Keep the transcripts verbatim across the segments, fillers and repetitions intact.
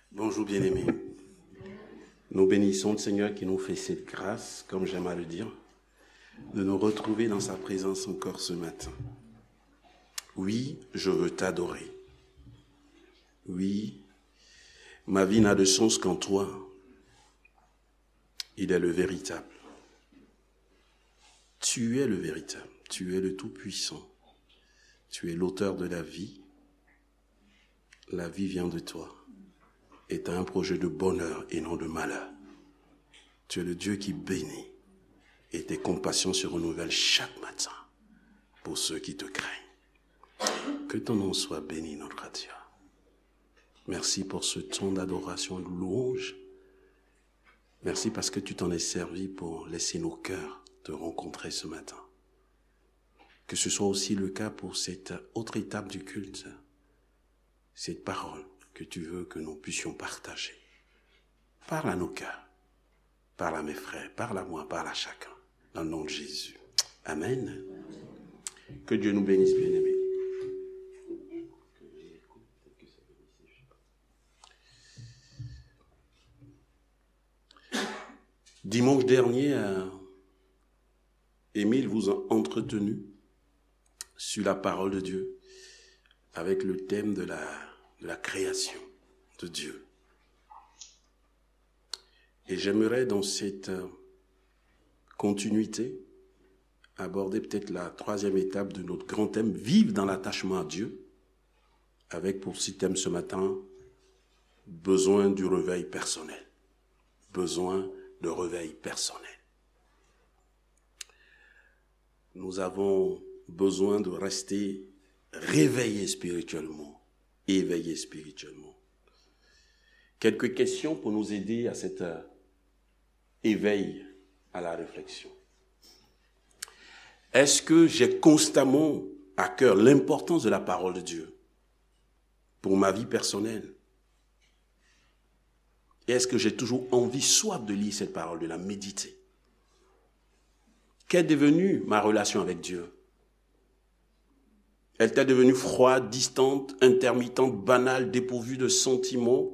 Bonjour bien-aimés. Nous bénissons le Seigneur qui nous fait cette grâce, comme j'aime à le dire, de nous retrouver dans sa présence encore ce matin. Oui, je veux t'adorer. Oui, ma vie n'a de sens qu'en toi. Il est le véritable. Tu es le véritable. Tu es le Tout-Puissant. Tu es l'auteur de la vie. La vie vient de toi. Et tu as un projet de bonheur et non de malheur. Tu es le Dieu qui bénit. Et tes compassions se renouvellent chaque matin pour ceux qui te craignent. Que ton nom soit béni, notre Dieu. Merci pour ce temps d'adoration, de louange. Merci parce que tu t'en es servi pour laisser nos cœurs te rencontrer ce matin. Que ce soit aussi le cas pour cette autre étape du culte, cette parole que tu veux que nous puissions partager. Parle à nos cœurs, parle à mes frères, parle à moi, parle à chacun, dans le nom de Jésus. Amen. Que Dieu nous bénisse, bien-aimés. Dimanche dernier, euh, Émile vous a entretenu sur la parole de Dieu avec le thème de la, de la création de Dieu. Et j'aimerais dans cette euh, continuité aborder peut-être la troisième étape de notre grand thème, vivre dans l'attachement à Dieu, avec pour ce thème ce matin, besoin du réveil personnel. Besoin de réveil personnel. Nous avons besoin de rester réveillés spirituellement, éveillés spirituellement. Quelques questions pour nous aider à cet euh, éveil à la réflexion. Est-ce que j'ai constamment à cœur l'importance de la parole de Dieu pour ma vie personnelle? Et est-ce que j'ai toujours envie, soif de lire cette parole, de la méditer? Qu'est devenue ma relation avec Dieu? Elle est devenue froide, distante, intermittente, banale, dépourvue de sentiments?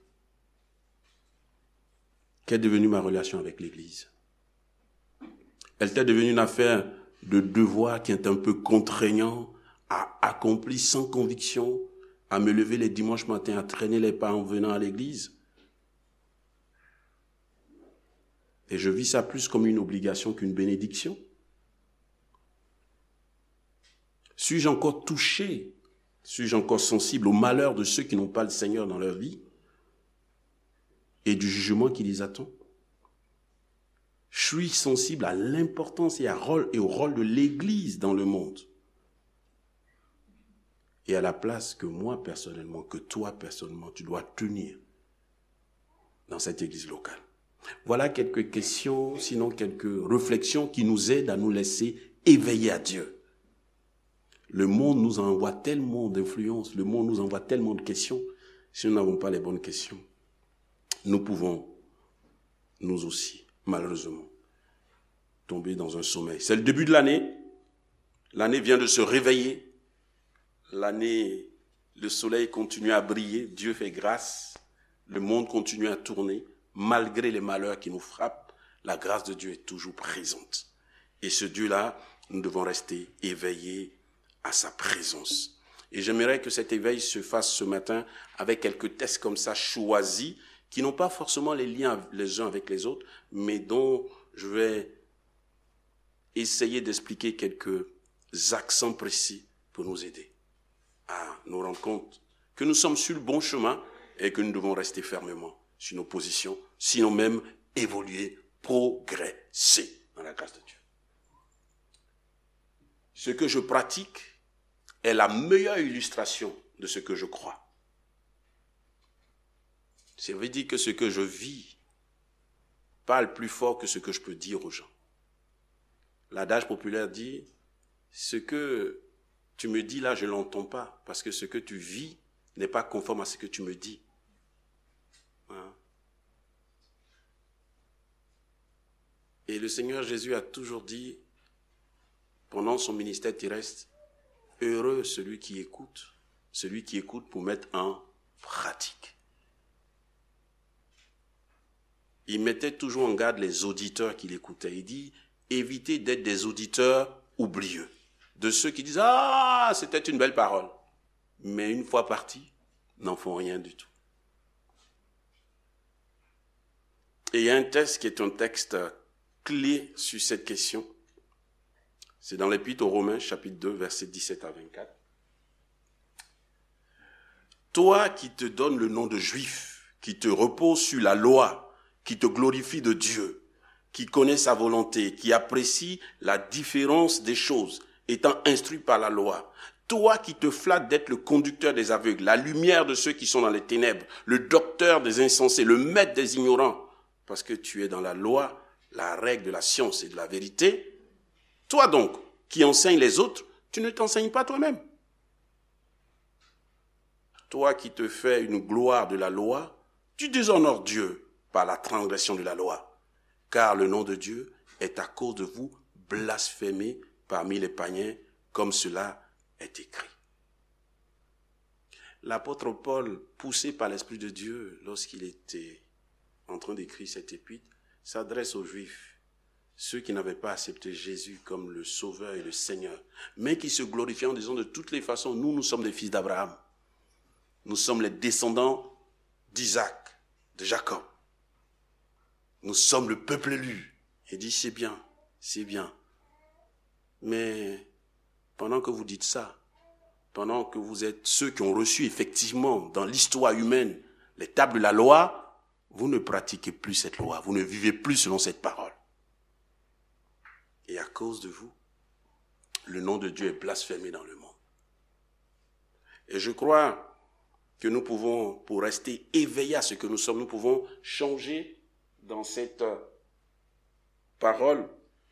Qu'est devenue ma relation avec l'Église? Elle est devenue une affaire de devoir qui est un peu contraignant, à accomplir sans conviction, à me lever les dimanches matins, à traîner les pas en venant à l'Église? Et je vis ça plus comme une obligation qu'une bénédiction. Suis-je encore touché? Suis-je encore sensible au malheur de ceux qui n'ont pas le Seigneur dans leur vie et du jugement qui les attend? Suis-je sensible à l'importance et, à rôle, et au rôle de l'Église dans le monde et à la place que moi personnellement, que toi personnellement, tu dois tenir dans cette Église locale? Voilà quelques questions, sinon quelques réflexions qui nous aident à nous laisser éveiller à Dieu. Le monde nous envoie tellement d'influences, le monde nous envoie tellement de questions. Si nous n'avons pas les bonnes questions, nous pouvons, nous aussi, malheureusement, tomber dans un sommeil. C'est le début de l'année. L'année vient de se réveiller. L'année, le soleil continue à briller. Dieu fait grâce. Le monde continue à tourner. Malgré les malheurs qui nous frappent, la grâce de Dieu est toujours présente. Et ce Dieu-là, nous devons rester éveillés à sa présence. Et j'aimerais que cet éveil se fasse ce matin avec quelques textes comme ça choisis, qui n'ont pas forcément les liens les uns avec les autres, mais dont je vais essayer d'expliquer quelques accents précis pour nous aider à nous rendre compte que nous sommes sur le bon chemin et que nous devons rester fermement sur nos positions, sinon même évoluer, progresser dans la grâce de Dieu. Ce que je pratique est la meilleure illustration de ce que je crois. Ça veut dire que ce que je vis parle plus fort que ce que je peux dire aux gens. L'adage populaire dit, ce que tu me dis là, je ne l'entends pas, parce que ce que tu vis n'est pas conforme à ce que tu me dis. Hein? Et le Seigneur Jésus a toujours dit, pendant son ministère terrestre, heureux celui qui écoute, celui qui écoute pour mettre en pratique. il mettait toujours en garde les auditeurs qui l'écoutaient. Il dit, évitez d'être des auditeurs oublieux. De ceux qui disent, ah, c'était une belle parole. Mais une fois partis, n'en font rien du tout. Et il y a un texte qui est un texte clé sur cette question. C'est dans l'Épître aux Romains, chapitre deux, versets dix-sept à vingt-quatre. Toi qui te donnes le nom de juif, qui te repose sur la loi, qui te glorifie de Dieu, qui connaît sa volonté, qui apprécie la différence des choses, étant instruit par la loi. Toi qui te flattes d'être le conducteur des aveugles, la lumière de ceux qui sont dans les ténèbres, le docteur des insensés, le maître des ignorants, parce que tu es dans la loi, la règle de la science et de la vérité. Toi donc, qui enseignes les autres, tu ne t'enseignes pas toi-même. Toi qui te fais une gloire de la loi, tu déshonores Dieu par la transgression de la loi. Car le nom de Dieu est à cause de vous blasphémé parmi les païens, comme cela est écrit. L'apôtre Paul, poussé par l'Esprit de Dieu, lorsqu'il était en train d'écrire cette épître, s'adresse aux Juifs, ceux qui n'avaient pas accepté Jésus comme le Sauveur et le Seigneur, mais qui se glorifiaient en disant de toutes les façons, nous, nous sommes des fils d'Abraham. Nous sommes les descendants d'Isaac, de Jacob. Nous sommes le peuple élu. Il dit, c'est bien, c'est bien. Mais pendant que vous dites ça, pendant que vous êtes ceux qui ont reçu effectivement dans l'histoire humaine les tables de la loi, vous ne pratiquez plus cette loi, vous ne vivez plus selon cette parole. Et à cause de vous, le nom de Dieu est blasphémé dans le monde. Et je crois que nous pouvons, pour rester éveillés à ce que nous sommes, nous pouvons changer dans cette parole.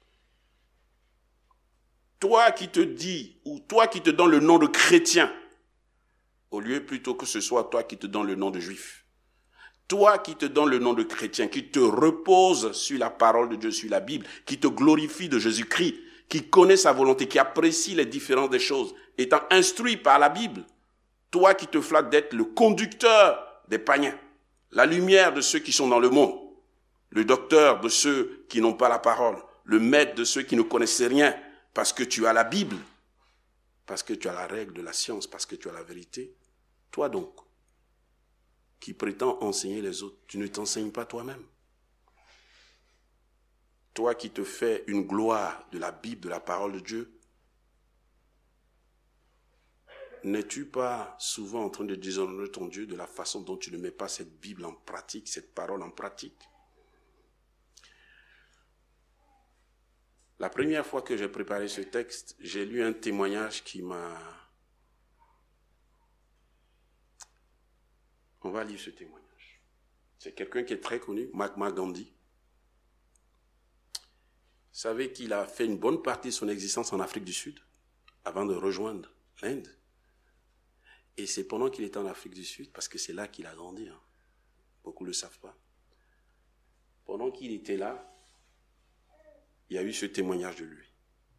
Toi qui te dis, ou toi qui te donnes le nom de chrétien, au lieu plutôt que ce soit toi qui te donnes le nom de juif. Toi qui te donnes le nom de chrétien, qui te repose sur la parole de Dieu, sur la Bible, qui te glorifie de Jésus-Christ, qui connaît sa volonté, qui apprécie les différences des choses, étant instruit par la Bible. Toi qui te flattes d'être le conducteur des païens, la lumière de ceux qui sont dans le monde, le docteur de ceux qui n'ont pas la parole, le maître de ceux qui ne connaissent rien, parce que tu as la Bible, parce que tu as la règle de la science, parce que tu as la vérité. Toi donc, qui prétends enseigner les autres, tu ne t'enseignes pas toi-même. Toi qui te fais une gloire de la Bible, de la parole de Dieu, n'es-tu pas souvent en train de déshonorer ton Dieu de la façon dont tu ne mets pas cette Bible en pratique, cette parole en pratique? La première fois que j'ai préparé ce texte, j'ai lu un témoignage qui m'a... On va lire ce témoignage. C'est quelqu'un qui est très connu, Mahatma Gandhi. Vous savez qu'il a fait une bonne partie de son existence en Afrique du Sud, avant de rejoindre l'Inde. Et c'est pendant qu'il était en Afrique du Sud, parce que c'est là qu'il a grandi. Hein. Beaucoup ne le savent pas. Pendant qu'il était là, il y a eu ce témoignage de lui.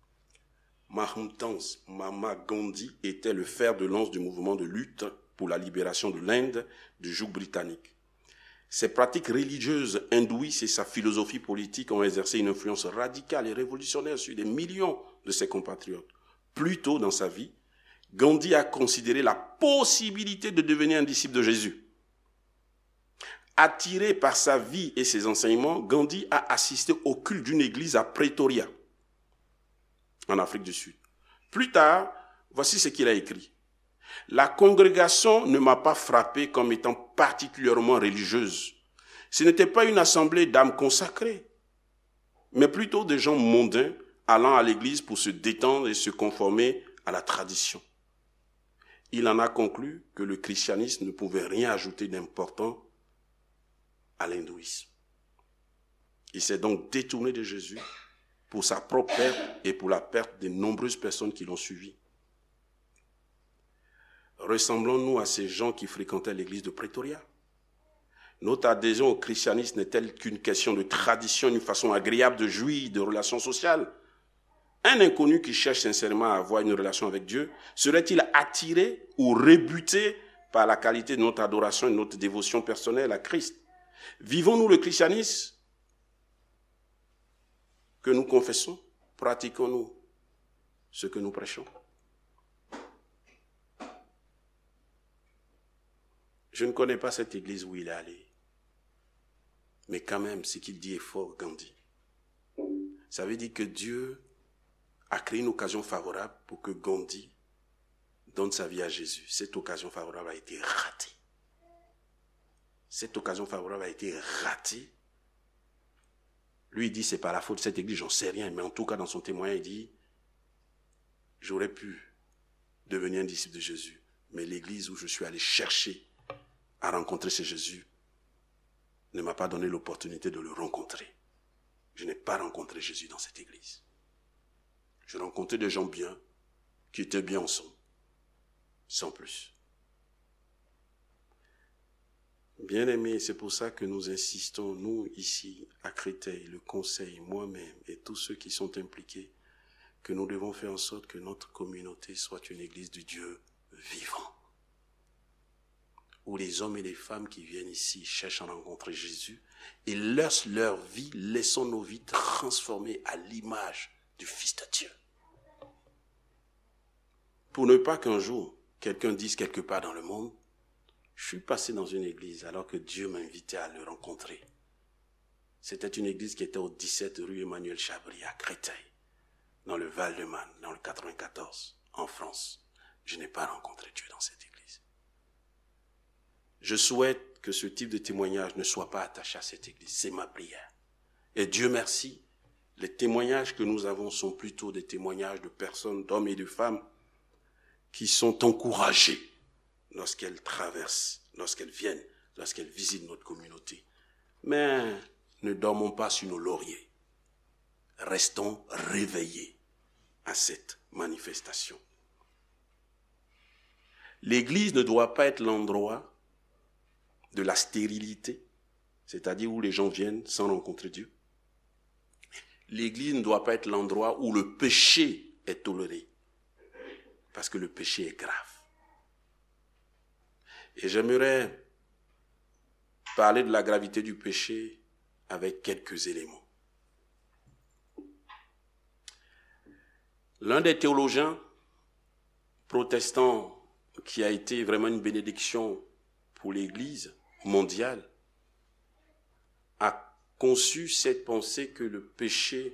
Mahatma Gandhi était le fer de lance du mouvement de lutte pour la libération de l'Inde du joug britannique. Ses pratiques religieuses hindouistes et sa philosophie politique ont exercé une influence radicale et révolutionnaire sur des millions de ses compatriotes. Plus tôt dans sa vie, Gandhi a considéré la possibilité de devenir un disciple de Jésus. Attiré par sa vie et ses enseignements, Gandhi a assisté au culte d'une église à Pretoria, en Afrique du Sud. Plus tard, voici ce qu'il a écrit. La congrégation ne m'a pas frappé comme étant particulièrement religieuse. Ce n'était pas une assemblée d'âmes consacrées, mais plutôt des gens mondains allant à l'église pour se détendre et se conformer à la tradition. Il en a conclu que le christianisme ne pouvait rien ajouter d'important à l'hindouisme. Il s'est donc détourné de Jésus pour sa propre perte et pour la perte des nombreuses personnes qui l'ont suivi. Ressemblons-nous à ces gens qui fréquentaient l'église de Pretoria? Notre adhésion au christianisme n'est-elle qu'une question de tradition, une façon agréable de jouir de relations sociales? Un inconnu qui cherche sincèrement à avoir une relation avec Dieu, serait-il attiré ou rebuté par la qualité de notre adoration et de notre dévotion personnelle à Christ? Vivons-nous le christianisme que nous confessons? Pratiquons-nous ce que nous prêchons? Je ne connais pas cette église où il est allé. Mais quand même, ce qu'il dit est fort, Gandhi. Ça veut dire que Dieu a créé une occasion favorable pour que Gandhi donne sa vie à Jésus. Cette occasion favorable a été ratée. Cette occasion favorable a été ratée. Lui, il dit, c'est pas la faute de cette église, j'en sais rien. Mais en tout cas, dans son témoignage, il dit, j'aurais pu devenir un disciple de Jésus. Mais l'église où je suis allé chercher à rencontrer ce Jésus ne m'a pas donné l'opportunité de le rencontrer. Je n'ai pas rencontré Jésus dans cette église. Je rencontrais des gens bien, qui étaient bien ensemble, sans plus. Bien-aimés, c'est pour ça que nous insistons, nous ici, à Créteil, le conseil, moi-même et tous ceux qui sont impliqués, que nous devons faire en sorte que notre communauté soit une église de Dieu vivant. Où les hommes et les femmes qui viennent ici cherchent à rencontrer Jésus et laissent leur vie, laissons nos vies transformées à l'image du Fils de Dieu. Pour ne pas qu'un jour, quelqu'un dise quelque part dans le monde, je suis passé dans une église alors que Dieu m'invitait à le rencontrer. C'était une église qui était au dix-sept rue Emmanuel Chabry à Créteil, dans le Val-de-Marne, dans le quatre-vingt-quatorze, en France. Je n'ai pas rencontré Dieu dans cette église. Je souhaite que ce type de témoignage ne soit pas attaché à cette église. C'est ma prière. Et Dieu merci, les témoignages que nous avons sont plutôt des témoignages de personnes, d'hommes et de femmes qui sont encouragées lorsqu'elles traversent, lorsqu'elles viennent, lorsqu'elles visitent notre communauté. Mais ne dormons pas sur nos lauriers. Restons réveillés à cette manifestation. L'église ne doit pas être l'endroit de la stérilité, c'est-à-dire où les gens viennent sans rencontrer Dieu. L'église ne doit pas être l'endroit où le péché est toléré, parce que le péché est grave. Et j'aimerais parler de la gravité du péché avec quelques éléments. L'un des théologiens protestants qui a été vraiment une bénédiction pour l'Église mondiale a conçu cette pensée que le péché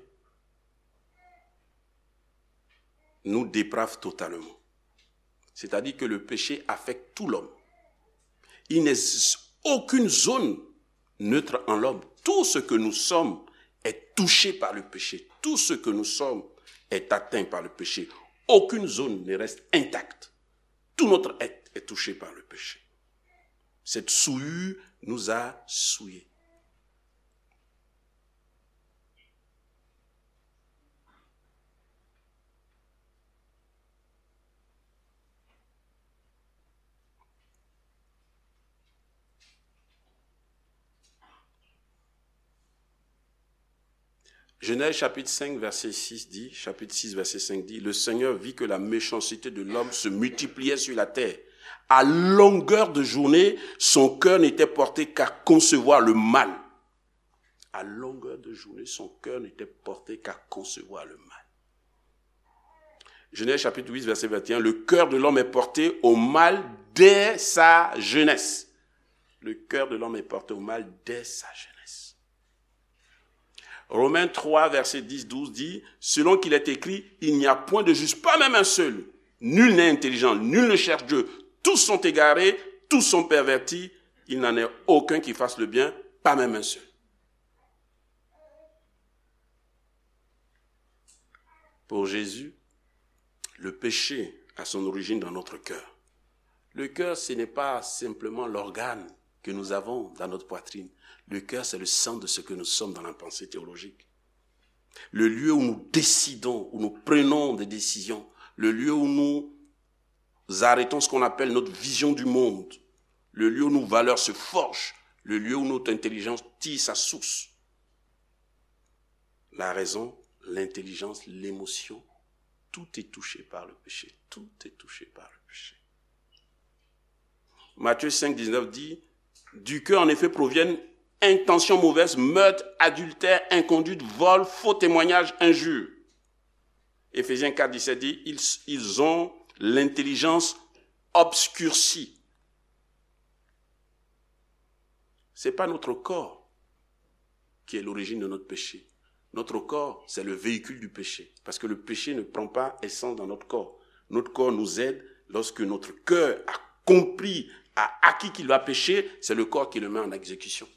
nous déprave totalement. C'est-à-dire que le péché affecte tout l'homme. Il n'existe aucune zone neutre en l'homme. Tout ce que nous sommes est touché par le péché. Tout ce que nous sommes est atteint par le péché. Aucune zone ne reste intacte. Tout notre être est touché par le péché. Cette souillure nous a souillés. Genèse chapitre cinq, verset six dit, chapitre six, verset cinq dit, le Seigneur vit que la méchanceté de l'homme se multipliait sur la terre. À longueur de journée, son cœur n'était porté qu'à concevoir le mal. À longueur de journée, son cœur n'était porté qu'à concevoir le mal. Genèse chapitre huit, verset vingt et un, le cœur de l'homme est porté au mal dès sa jeunesse. Le cœur de l'homme est porté au mal dès sa jeunesse. Romains trois, verset dix douze dit, selon qu'il est écrit, il n'y a point de juste, pas même un seul. Nul n'est intelligent, nul ne cherche Dieu. Tous sont égarés, tous sont pervertis. Il n'en est aucun qui fasse le bien, pas même un seul. Pour Jésus, le péché a son origine dans notre cœur. Le cœur, ce n'est pas simplement l'organe que nous avons dans notre poitrine. Le cœur, c'est le centre de ce que nous sommes dans la pensée théologique. Le lieu où nous décidons, où nous prenons des décisions. Le lieu où nous arrêtons ce qu'on appelle notre vision du monde. Le lieu où nos valeurs se forgent. Le lieu où notre intelligence tire sa source. La raison, l'intelligence, l'émotion, tout est touché par le péché. Tout est touché par le péché. Matthieu cinq, dix-neuf dit, du cœur en effet proviennent intention mauvaise, meurtre, adultère, inconduite, vol, faux témoignage, injure. Éphésiens quatre, dix-sept dit, ils, ils ont l'intelligence obscurcie. Ce n'est pas notre corps qui est l'origine de notre péché. Notre corps, c'est le véhicule du péché. Parce que le péché ne prend pas essence dans notre corps. Notre corps nous aide lorsque notre cœur a compris, a acquis qu'il va pécher, c'est le corps qui le met en exécution.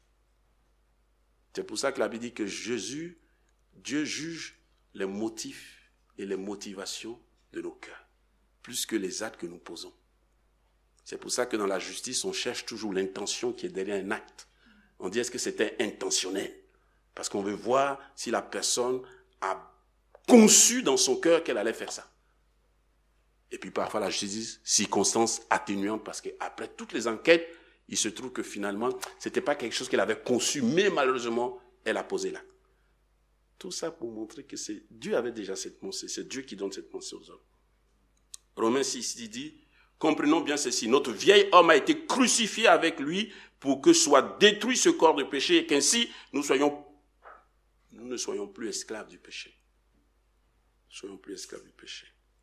C'est pour ça que la Bible dit que Jésus, Dieu juge les motifs et les motivations de nos cœurs, plus que les actes que nous posons. C'est pour ça que dans la justice, on cherche toujours l'intention qui est derrière un acte. On dit, est-ce que c'était intentionnel? Parce qu'on veut voir si la personne a conçu dans son cœur qu'elle allait faire ça. Et puis parfois la justice, circonstance atténuante, parce qu'après toutes les enquêtes, il se trouve que finalement, ce n'était pas quelque chose qu'elle avait conçu, mais malheureusement, elle a posé l'acte. Tout ça pour montrer que c'est Dieu avait déjà cette pensée, c'est Dieu qui donne cette pensée aux hommes. Romains six dit, comprenons bien ceci, notre vieil homme a été crucifié avec lui pour que soit détruit ce corps de péché et qu'ainsi nous soyons, nous ne soyons plus esclaves du péché. Nous ne soyons plus esclaves du péché.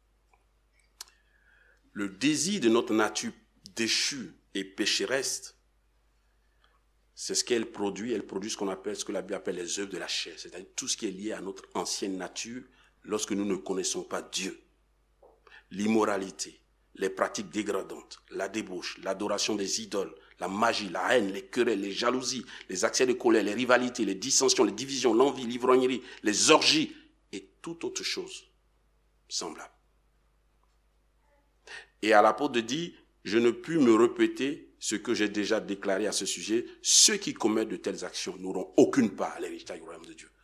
Le désir de notre nature déchue et pécheresse, c'est ce qu'elle produit. Elle produit ce qu'on appelle, ce que la Bible appelle les œuvres de la chair, c'est-à-dire tout ce qui est lié à notre ancienne nature lorsque nous ne connaissons pas Dieu. L'immoralité, les pratiques dégradantes, la débauche, l'adoration des idoles, la magie, la haine, les querelles, les jalousies, les accès de colère, les rivalités, les dissensions, les divisions, l'envie, l'ivrognerie, les orgies et toute autre chose semblable. Et à l'apôtre dit, je ne puis me répéter ce que j'ai déjà déclaré à ce sujet, ceux qui commettent de telles actions n'auront aucune part à l'héritage du royaume de Dieu.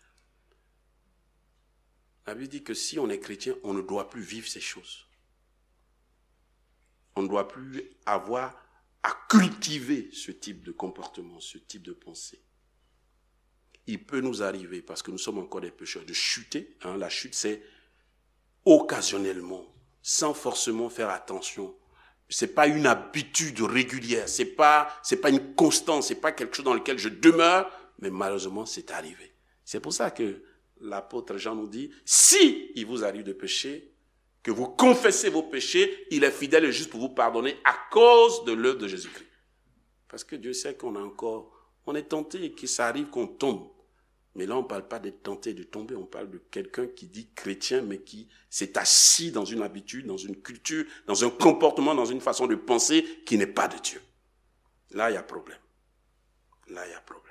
La Bible dit que si on est chrétien, on ne doit plus vivre ces choses. On ne doit plus avoir à cultiver ce type de comportement, ce type de pensée. Il peut nous arriver, parce que nous sommes encore des pécheurs, de chuter. Hein, la chute, c'est occasionnellement, sans forcément faire attention. C'est pas une habitude régulière, c'est pas, c'est pas une constance, c'est pas quelque chose dans lequel je demeure, mais malheureusement, c'est arrivé. C'est pour ça que l'apôtre Jean nous dit, si il vous arrive de pécher, que vous confessez vos péchés, il est fidèle et juste pour vous pardonner à cause de l'œuvre de Jésus-Christ. Parce que Dieu sait qu'on a encore, on est tenté et que ça arrive qu'on tombe. Mais là, on ne parle pas d'être tenté de tomber, on parle de quelqu'un qui dit chrétien, mais qui s'est assis dans une habitude, dans une culture, dans un comportement, dans une façon de penser qui n'est pas de Dieu. Là, il y a problème. Là, il y a problème.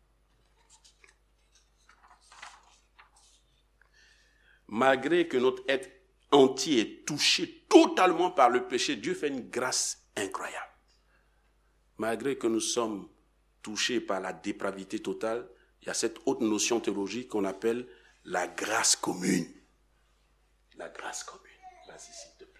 Malgré que notre être entier est touché totalement par le péché, Dieu fait une grâce incroyable. Malgré que nous sommes touchés par la dépravité totale, il y a cette autre notion théologique qu'on appelle la grâce commune. La grâce commune. Vas-y, s'il te plaît.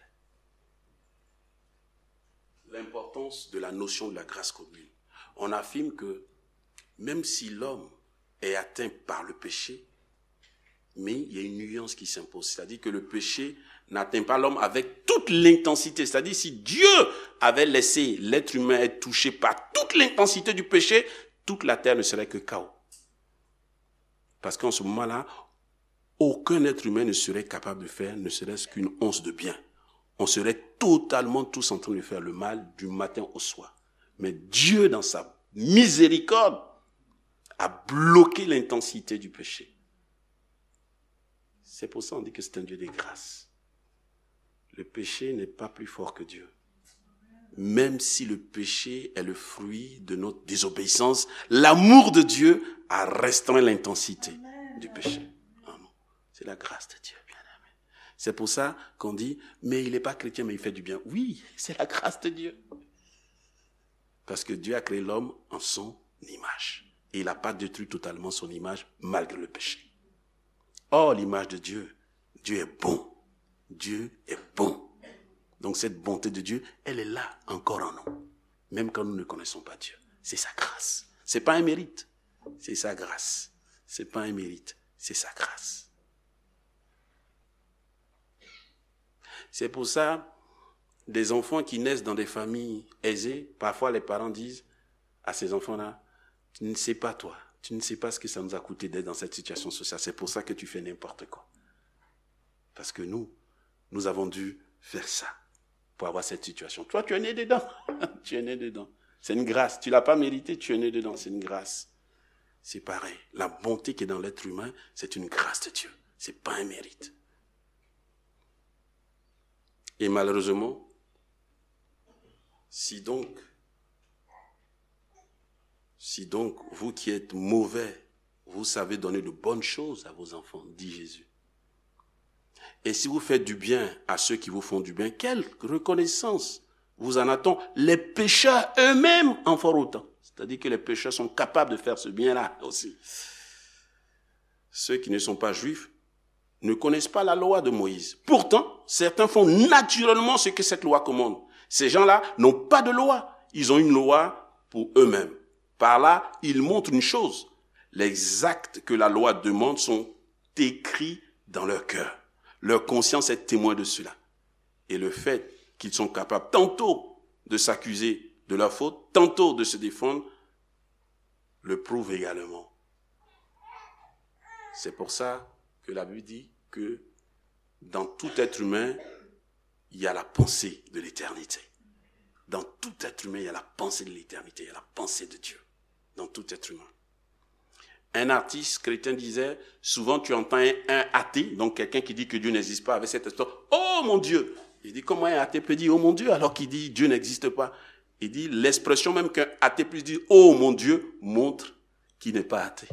L'importance de la notion de la grâce commune. On affirme que même si l'homme est atteint par le péché, mais il y a une nuance qui s'impose. C'est-à-dire que le péché n'atteint pas l'homme avec toute l'intensité. C'est-à-dire si Dieu avait laissé l'être humain être touché par toute l'intensité du péché, toute la terre ne serait que chaos. Parce qu'en ce moment-là, aucun être humain ne serait capable de faire ne serait-ce qu'une once de bien. On serait totalement tous en train de faire le mal du matin au soir. Mais Dieu, dans sa miséricorde, a bloqué l'intensité du péché. C'est pour ça qu'on dit que c'est un Dieu de grâce. Le péché n'est pas plus fort que Dieu. Même si le péché est le fruit de notre désobéissance, l'amour de Dieu a restreint l'intensité du péché. Amen. C'est la grâce de Dieu, bien-aimé. C'est pour ça qu'on dit, mais il n'est pas chrétien, mais il fait du bien. Oui, c'est la grâce de Dieu. Parce que Dieu a créé l'homme en son image. Et il n'a pas détruit totalement son image malgré le péché. Or, l'image de Dieu, Dieu est bon. Dieu est bon. Donc cette bonté de Dieu, elle est là encore en nous. Même quand nous ne connaissons pas Dieu. C'est sa grâce. C'est pas un mérite. C'est sa grâce. C'est pas un mérite. C'est sa grâce. C'est pour ça, des enfants qui naissent dans des familles aisées, parfois les parents disent à ces enfants-là, Tu ne sais pas, toi. Tu ne sais pas ce que ça nous a coûté d'être dans cette situation sociale. C'est pour ça que tu fais n'importe quoi. Parce que nous, nous avons dû faire ça pour avoir cette situation. Toi, tu es né dedans. Tu es né dedans. C'est une grâce. Tu ne l'as pas mérité, tu es né dedans. C'est une grâce. C'est pareil. La bonté qui est dans l'être humain, c'est une grâce de Dieu. Ce n'est pas un mérite. Et malheureusement, si donc, si donc vous qui êtes mauvais, vous savez donner de bonnes choses à vos enfants, dit Jésus. Et si vous faites du bien à ceux qui vous font du bien, quelle reconnaissance vous en attend? Les pécheurs eux-mêmes en font autant. C'est-à-dire que les pécheurs sont capables de faire ce bien-là aussi. Ceux qui ne sont pas juifs ne connaissent pas la loi de Moïse. Pourtant, certains font naturellement ce que cette loi commande. Ces gens-là n'ont pas de loi. Ils ont une loi pour eux-mêmes. Par là, ils montrent une chose. Les actes que la loi demande sont écrits dans leur cœur. Leur conscience est témoin de cela. Et le fait qu'ils sont capables tantôt de s'accuser de leur faute, tantôt de se défendre, le prouve également. C'est pour ça que la Bible dit que dans tout être humain, il y a la pensée de l'éternité. Dans tout être humain, il y a la pensée de l'éternité, il y a la pensée de Dieu. Dans tout être humain. Un artiste chrétien disait, souvent tu entends un, un athée, donc quelqu'un qui dit que Dieu n'existe pas, avec cette histoire, « Oh mon Dieu !» Il dit, comment un athée peut dire « Oh mon Dieu » alors qu'il dit « Dieu n'existe pas ?» Il dit, l'expression même qu'un athée puisse dire « Oh mon Dieu » montre qu'il n'est pas athée.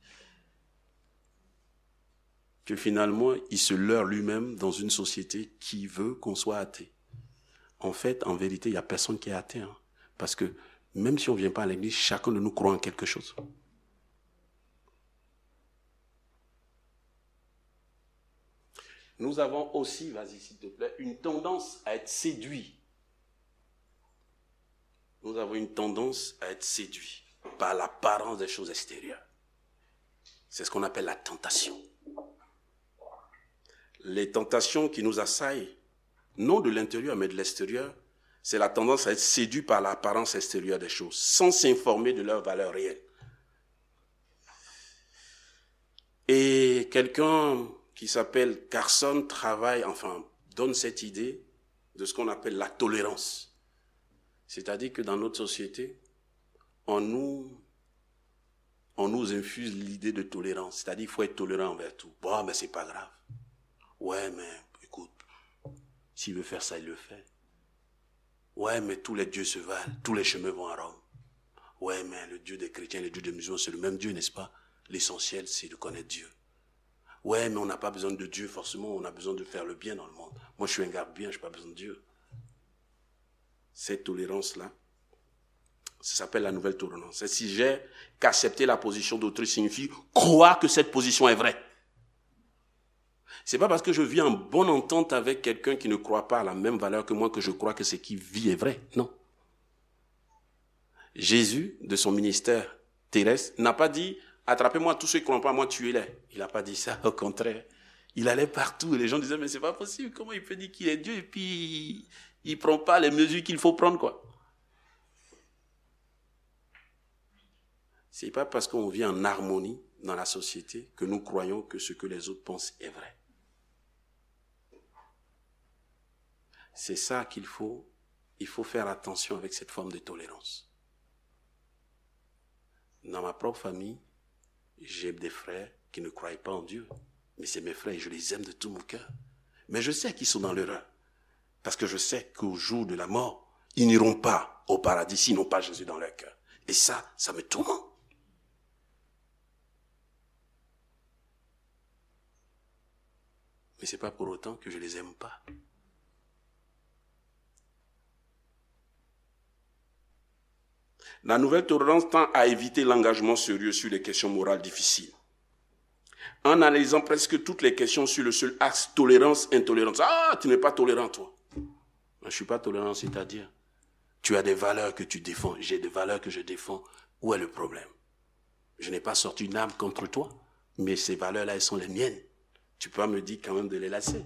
Que finalement, il se leurre lui-même dans une société qui veut qu'on soit athée. En fait, en vérité, il n'y a personne qui est athée. Hein, parce que même si on ne vient pas à l'église, chacun de nous croit en quelque chose. Nous avons aussi, vas-y s'il te plaît, une tendance à être séduits. Nous avons une tendance à être séduits par l'apparence des choses extérieures. C'est ce qu'on appelle la tentation. Les tentations qui nous assaillent, non de l'intérieur mais de l'extérieur, c'est la tendance à être séduit par l'apparence extérieure des choses, sans s'informer de leur valeur réelle. Et quelqu'un qui s'appelle Carson travaille, enfin, donne cette idée de ce qu'on appelle la tolérance. C'est-à-dire que dans notre société, on nous, on nous infuse l'idée de tolérance. C'est-à-dire qu'il faut être tolérant envers tout. Bon, mais c'est pas grave. Ouais, mais écoute, s'il veut faire ça, il le fait. Ouais, mais tous les dieux se valent, tous les chemins vont à Rome. Ouais, mais le Dieu des chrétiens, le Dieu des musulmans, c'est le même Dieu, n'est-ce pas? L'essentiel, c'est de connaître Dieu. Ouais, mais on n'a pas besoin de Dieu, forcément, on a besoin de faire le bien dans le monde. Moi, je suis un gars bien, je n'ai pas besoin de Dieu. Cette tolérance-là, ça s'appelle la nouvelle tolérance. C'est si j'ai qu'accepter la position d'autrui signifie croire que cette position est vraie. C'est pas parce que je vis en bonne entente avec quelqu'un qui ne croit pas à la même valeur que moi que je crois que ce qu'il vit est vrai. Non. Jésus, de son ministère terrestre, n'a pas dit « Attrapez-moi tous ceux qui ne croient pas à moi, tuez-les ». Il n'a pas dit ça, au contraire. Il allait partout et les gens disaient « Mais c'est pas possible, comment il peut dire qu'il est Dieu et puis il ne prend pas les mesures qu'il faut prendre, quoi ». C'est pas parce qu'on vit en harmonie dans la société que nous croyons que ce que les autres pensent est vrai. C'est ça qu'il faut, il faut faire attention avec cette forme de tolérance. Dans ma propre famille, j'ai des frères qui ne croient pas en Dieu. Mais c'est mes frères et je les aime de tout mon cœur. Mais je sais qu'ils sont dans l'erreur. Parce que je sais qu'au jour de la mort, ils n'iront pas au paradis s'ils n'ont pas Jésus dans leur cœur. Et ça, ça me tourmente. Mais ce n'est pas pour autant que je ne les aime pas. La nouvelle tolérance tend à éviter l'engagement sérieux sur les questions morales difficiles. En analysant presque toutes les questions sur le seul axe tolérance-intolérance. Ah, tu n'es pas tolérant, toi. Je ne suis pas tolérant, c'est-à-dire, tu as des valeurs que tu défends, j'ai des valeurs que je défends. Où est le problème? Je n'ai pas sorti une arme contre toi, mais ces valeurs-là, elles sont les miennes. Tu peux me dire quand même de les lasser.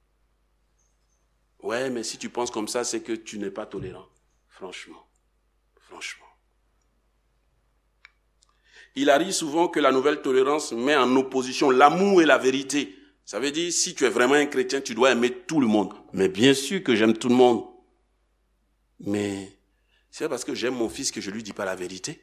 Ouais, mais si tu penses comme ça, c'est que tu n'es pas tolérant. Franchement, franchement. Il arrive souvent que la nouvelle tolérance met en opposition l'amour et la vérité. Ça veut dire, si tu es vraiment un chrétien, tu dois aimer tout le monde. Mais bien sûr que j'aime tout le monde. Mais c'est parce que j'aime mon fils que je ne lui dis pas la vérité.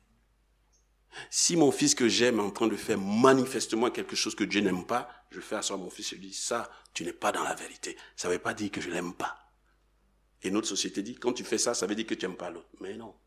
Si mon fils que j'aime est en train de faire manifestement quelque chose que Dieu n'aime pas, je fais asseoir mon fils et je lui dis, ça, tu n'es pas dans la vérité. Ça ne veut pas dire que je ne l'aime pas. Et notre société dit, quand tu fais ça, ça veut dire que tu n'aimes pas l'autre. Mais non.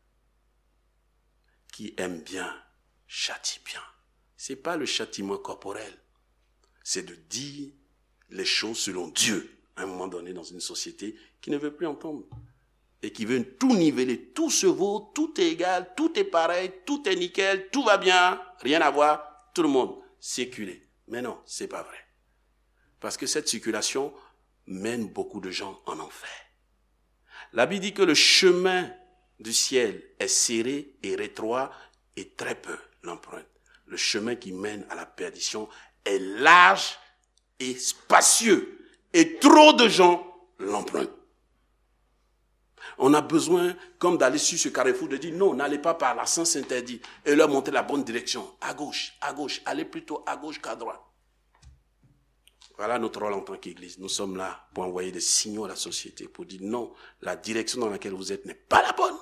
Qui aime bien, châtie bien. Ce n'est pas le châtiment corporel. C'est de dire les choses selon Dieu, à un moment donné, dans une société qui ne veut plus entendre. Et qui veut tout niveler, tout se vaut, tout est égal, tout est pareil, tout est nickel, tout va bien, rien à voir, tout le monde circuler. Mais non, c'est pas vrai. Parce que cette circulation mène beaucoup de gens en enfer. La Bible dit que le chemin du ciel est serré et étroit et très peu l'empreinte. Le chemin qui mène à la perdition est large et spacieux et trop de gens l'empruntent. On a besoin, comme d'aller sur ce carrefour, de dire non, n'allez pas par là, sens interdit, et leur montrer la bonne direction, à gauche, à gauche, allez plutôt à gauche qu'à droite. Voilà notre rôle en tant qu'Église. Nous sommes là pour envoyer des signaux à la société, pour dire non, la direction dans laquelle vous êtes n'est pas la bonne.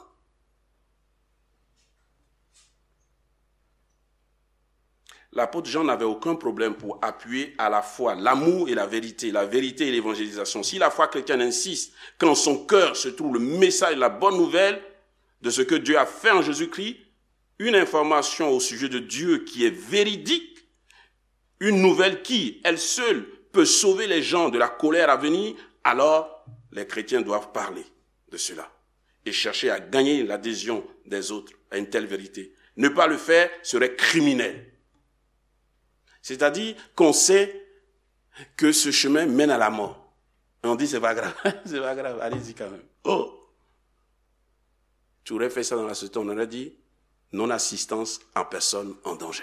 L'apôtre Jean n'avait aucun problème pour appuyer à la fois l'amour et la vérité, la vérité et l'évangélisation. Si la foi chrétienne insiste qu'en son cœur se trouve le message, la bonne nouvelle de ce que Dieu a fait en Jésus-Christ, une information au sujet de Dieu qui est véridique, une nouvelle qui, elle seule, peut sauver les gens de la colère à venir, alors les chrétiens doivent parler de cela et chercher à gagner l'adhésion des autres à une telle vérité. Ne pas le faire serait criminel. C'est-à-dire qu'on sait que ce chemin mène à la mort. Et on dit, c'est pas grave, c'est pas grave, allez-y quand même. Oh! Tu aurais fait ça dans la société, on aurait dit, non-assistance en personne en danger.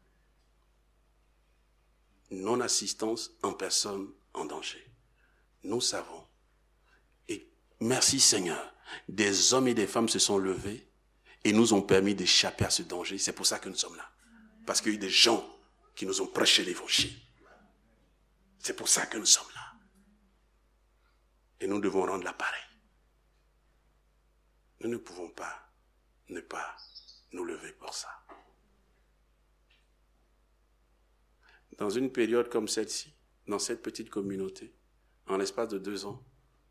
Non-assistance en personne en danger. Nous savons, et merci Seigneur, des hommes et des femmes se sont levés et nous ont permis d'échapper à ce danger. C'est pour ça que nous sommes là. Parce qu'il y a eu des gens qui nous ont prêché l'évangile. C'est pour ça que nous sommes là. Et nous devons rendre l'appareil. Nous ne pouvons pas ne pas nous lever pour ça. Dans une période comme celle-ci, dans cette petite communauté, en l'espace de deux ans,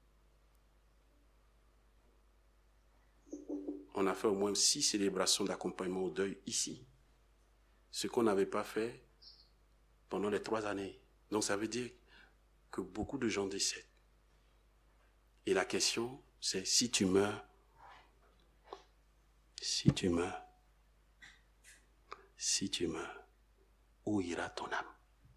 on a fait au moins six célébrations d'accompagnement au deuil ici. Ce qu'on n'avait pas fait pendant les trois années. Donc ça veut dire que beaucoup de gens décèdent. Et la question, c'est si tu meurs, si tu meurs, si tu meurs, où ira ton âme?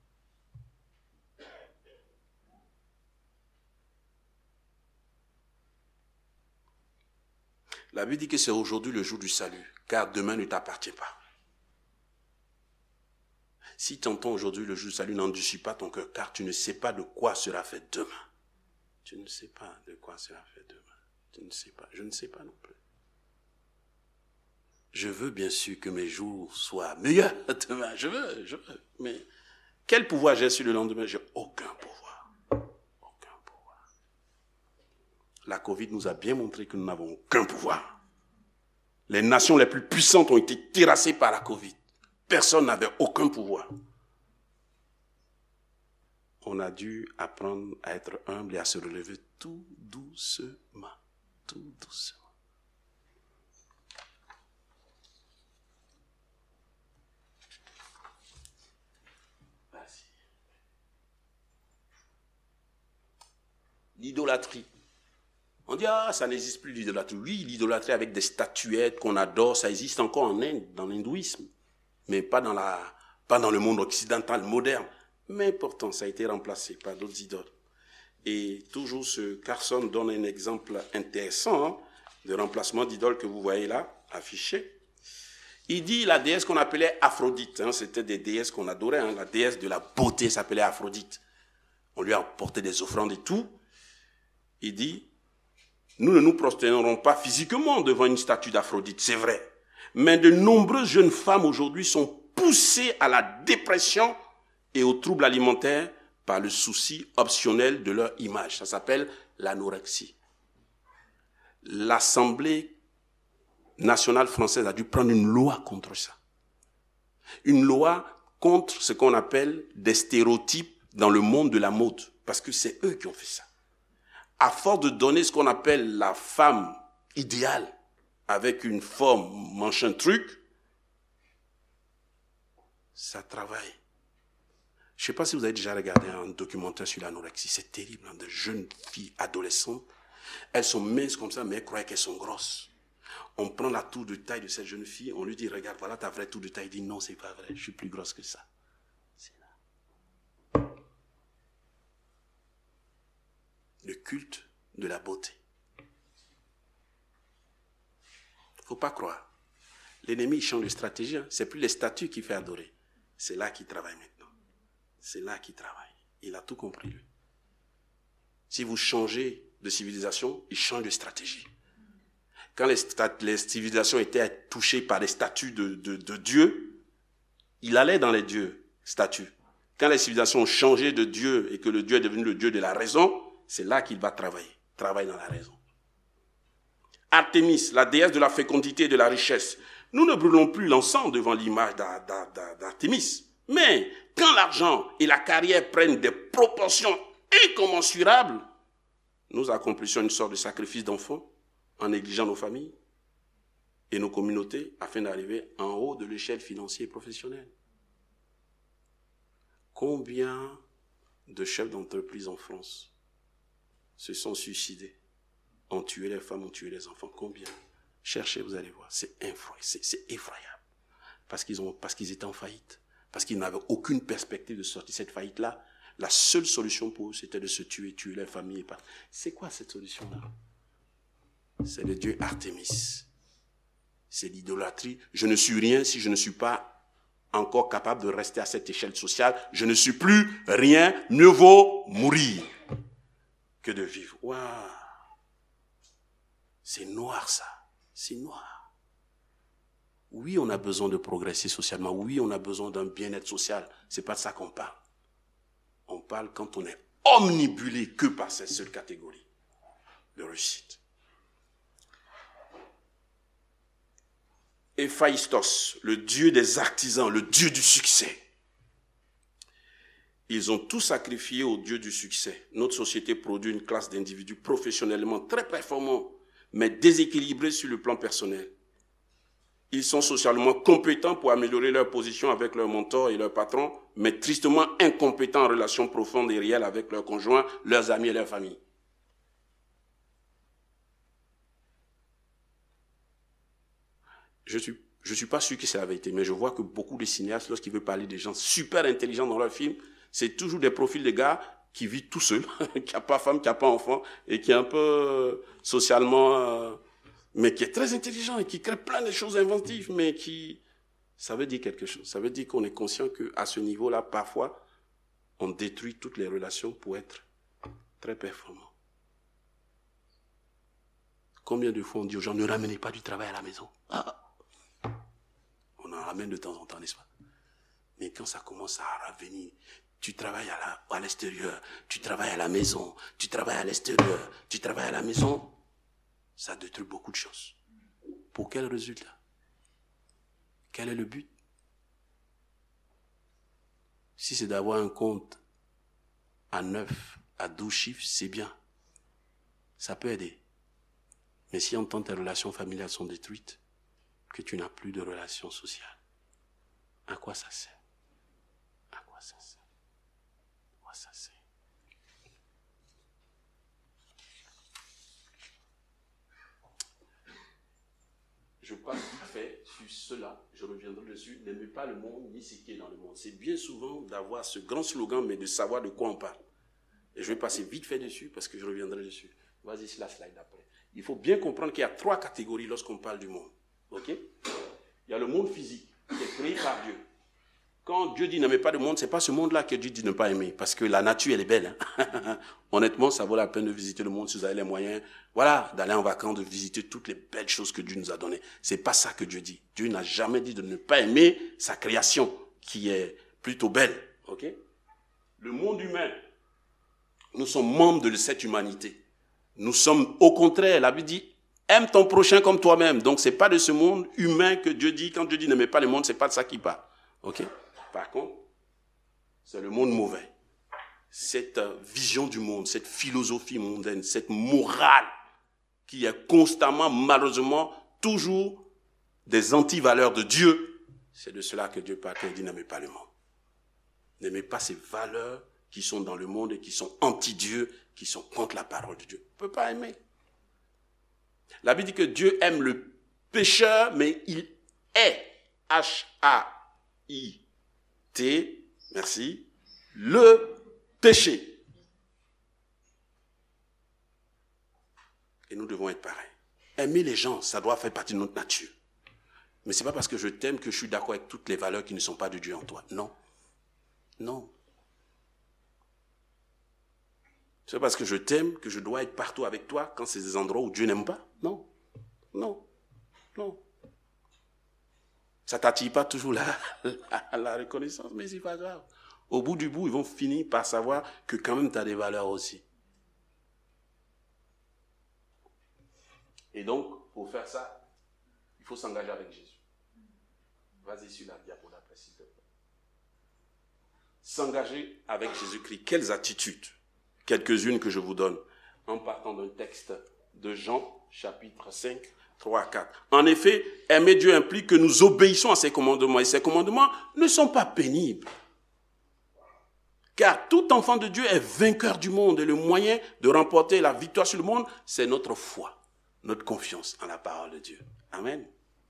La Bible dit que c'est aujourd'hui le jour du salut, car demain ne t'appartient pas. Si tu entends aujourd'hui le jour du salut, n'endurcis pas ton cœur, car tu ne sais pas de quoi sera fait demain. Tu ne sais pas de quoi sera fait demain. Tu ne sais pas. Je ne sais pas non plus. Je veux bien sûr que mes jours soient meilleurs demain. Je veux, je veux. Mais quel pouvoir j'ai sur le lendemain? J'ai aucun pouvoir. Aucun pouvoir. La Covid nous a bien montré que nous n'avons aucun pouvoir. Les nations les plus puissantes ont été terrassées par la Covid. Personne n'avait aucun pouvoir. On a dû apprendre à être humble et à se relever tout doucement. Tout doucement. Merci. L'idolâtrie. On dit, ah, ça n'existe plus l'idolâtrie. Oui, l'idolâtrie avec des statuettes qu'on adore, ça existe encore en Inde, dans l'hindouisme. Mais pas dans, la, pas dans le monde occidental moderne. Mais pourtant, ça a été remplacé par d'autres idoles. Et toujours ce Carson donne un exemple intéressant hein, de remplacement d'idoles que vous voyez là, affiché. Il dit la déesse qu'on appelait Aphrodite. Hein, c'était des déesses qu'on adorait. Hein, la déesse de la beauté s'appelait Aphrodite. On lui a apporté des offrandes et tout. Il dit, nous ne nous prosternerons pas physiquement devant une statue d'Aphrodite, c'est vrai. Mais de nombreuses jeunes femmes aujourd'hui sont poussées à la dépression et aux troubles alimentaires par le souci optionnel de leur image. Ça s'appelle l'anorexie. L'Assemblée nationale française a dû prendre une loi contre ça. Une loi contre ce qu'on appelle des stéréotypes dans le monde de la mode. Parce que c'est eux qui ont fait ça. À force de donner ce qu'on appelle la femme idéale, avec une forme, machin truc, ça travaille. Je ne sais pas si vous avez déjà regardé un documentaire sur l'anorexie. C'est terrible, hein, de jeunes filles adolescentes. Elles sont minces comme ça, mais elles croient qu'elles sont grosses. On prend la tour de taille de cette jeune fille, on lui dit, regarde, voilà ta vraie tour de taille. Elle dit, non, c'est pas vrai, je suis plus grosse que ça. C'est là. Le culte de la beauté. Il ne faut pas croire. L'ennemi, il change de stratégie. Hein. C'est plus les statues qui fait adorer. C'est là qu'il travaille maintenant. C'est là qu'il travaille. Il a tout compris, lui. Si vous changez de civilisation, il change de stratégie. Quand les, les civilisations étaient touchées par les statues de, de, de Dieu, il allait dans les dieux, statues. Quand les civilisations ont changé de Dieu et que le Dieu est devenu le Dieu de la raison, c'est là qu'il va travailler. Travaille dans la raison. Artémis, la déesse de la fécondité et de la richesse. Nous ne brûlons plus l'encens devant l'image d'Artémis. Mais quand l'argent et la carrière prennent des proportions incommensurables, nous accomplissons une sorte de sacrifice d'enfants en négligeant nos familles et nos communautés afin d'arriver en haut de l'échelle financière et professionnelle. Combien de chefs d'entreprise en France se sont suicidés, ont tué les femmes, ont tué les enfants? Combien? Cherchez, vous allez voir. C'est effroyable. C'est, c'est effroyable. Parce qu'ils ont, parce qu'ils étaient en faillite. Parce qu'ils n'avaient aucune perspective de sortir de cette faillite-là. La seule solution pour eux, c'était de se tuer, tuer leur famille. C'est quoi cette solution-là? C'est le dieu Artémis. C'est l'idolâtrie. Je ne suis rien si je ne suis pas encore capable de rester à cette échelle sociale. Je ne suis plus rien. Mieux vaut mourir que de vivre. Waouh! C'est noir, ça. C'est noir. Oui, on a besoin de progresser socialement. Oui, on a besoin d'un bien-être social. C'est pas de ça qu'on parle. On parle quand on est omnibulé que par cette seule catégorie de réussite. Héphaïstos, le dieu des artisans, le dieu du succès. Ils ont tout sacrifié au dieu du succès. Notre société produit une classe d'individus professionnellement très performants, mais déséquilibrés sur le plan personnel. Ils sont socialement compétents pour améliorer leur position avec leur mentor et leur patron, mais tristement incompétents en relation profonde et réelle avec leurs conjoints, leurs amis et leur famille. Je ne suis, je suis pas sûr que c'est la vérité, mais je vois que beaucoup de cinéastes, lorsqu'ils veulent parler des gens super intelligents dans leurs films, c'est toujours des profils de gars qui vivent tout seuls, qui n'a pas femme, qui n'a pas enfant, et qui est un peu euh, socialement... Euh, mais qui est très intelligent et qui crée plein de choses inventives, mais qui... Ça veut dire quelque chose. Ça veut dire qu'on est conscient qu'à ce niveau-là, parfois, on détruit toutes les relations pour être très performant. Combien de fois on dit aux gens, ne ramenez pas du travail à la maison? Ah. On en ramène de temps en temps, n'est-ce pas? Mais quand ça commence à revenir, tu travailles à, la, à l'extérieur, tu travailles à la maison, tu travailles à l'extérieur, tu travailles à la maison... Ça détruit beaucoup de choses. Pour quel résultat? Quel est le but? Si c'est d'avoir un compte à neuf, à douze chiffres, c'est bien. Ça peut aider. Mais si en tant que tes relations familiales sont détruites, que tu n'as plus de relations sociales, à quoi ça sert? À quoi ça sert? À quoi ça sert? Je passe vite fait sur cela, je reviendrai dessus. N'aimez pas le monde ni ce qui est dans le monde. C'est bien souvent d'avoir ce grand slogan, mais de savoir de quoi on parle. Et je vais passer vite fait dessus parce que je reviendrai dessus. Vas-y, c'est la slide d'après. Il faut bien comprendre qu'il y a trois catégories lorsqu'on parle du monde. Ok? Il y a le monde physique qui est créé par Dieu. quand Dieu dit n'aimez pas le monde, ce n'est pas ce monde-là que Dieu dit ne pas aimer. Parce que la nature, elle est belle. Hein. Honnêtement, ça vaut la peine de visiter le monde si vous avez les moyens. Voilà, d'aller en vacances, de visiter toutes les belles choses que Dieu nous a données. Ce n'est pas ça que Dieu dit. Dieu n'a jamais dit de ne pas aimer sa création, qui est plutôt belle. Ok? Le monde humain, nous sommes membres de cette humanité. Nous sommes, au contraire, la Bible dit, aime ton prochain comme toi-même. Donc, ce n'est pas de ce monde humain que Dieu dit. Quand Dieu dit n'aimez pas le monde, ce n'est pas de ça qu'il parle. Ok? Par contre, c'est le monde mauvais. Cette vision du monde, cette philosophie mondaine, cette morale qui est constamment, malheureusement, toujours des antivaleurs de Dieu. C'est de cela que Dieu parle quand il dit n'aimez pas le monde. N'aimez pas ces valeurs qui sont dans le monde et qui sont anti-Dieu, qui sont contre la parole de Dieu. On ne peut pas aimer. La Bible dit que Dieu aime le pécheur, mais il est, H A I T, merci, le péché. Et nous devons être pareils. Aimer les gens, ça doit faire partie de notre nature. Mais ce n'est pas parce que je t'aime que je suis d'accord avec toutes les valeurs qui ne sont pas de Dieu en toi. Non. Non. C'est parce que je t'aime que je dois être partout avec toi quand c'est des endroits où Dieu n'aime pas. Non. Non. Non. Ça ne t'attire pas toujours la, la, la reconnaissance, mais c'est pas grave. Au bout du bout, ils vont finir par savoir que quand même tu as des valeurs aussi. Et donc, pour faire ça, il faut s'engager avec Jésus. Vas-y sur la diapo d'après, s'il te plaît. S'engager avec Jésus-Christ. Quelles attitudes? Quelques-unes que je vous donne en partant d'un texte de Jean, chapitre cinq, trois à quatre. En effet, aimer Dieu implique que nous obéissons à ses commandements. Et ces commandements ne sont pas pénibles. Car tout enfant de Dieu est vainqueur du monde. Et le moyen de remporter la victoire sur le monde, c'est notre foi, notre confiance en la parole de Dieu. Amen.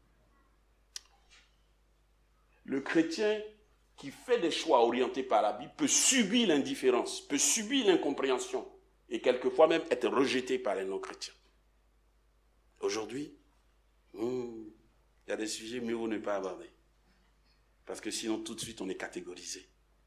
Le chrétien qui fait des choix orientés par la Bible peut subir l'indifférence, peut subir l'incompréhension et quelquefois même être rejeté par les non-chrétiens. Aujourd'hui, hmm, il y a des sujets mieux vaut ne pas aborder. Parce que sinon, tout de suite, on est catégorisé.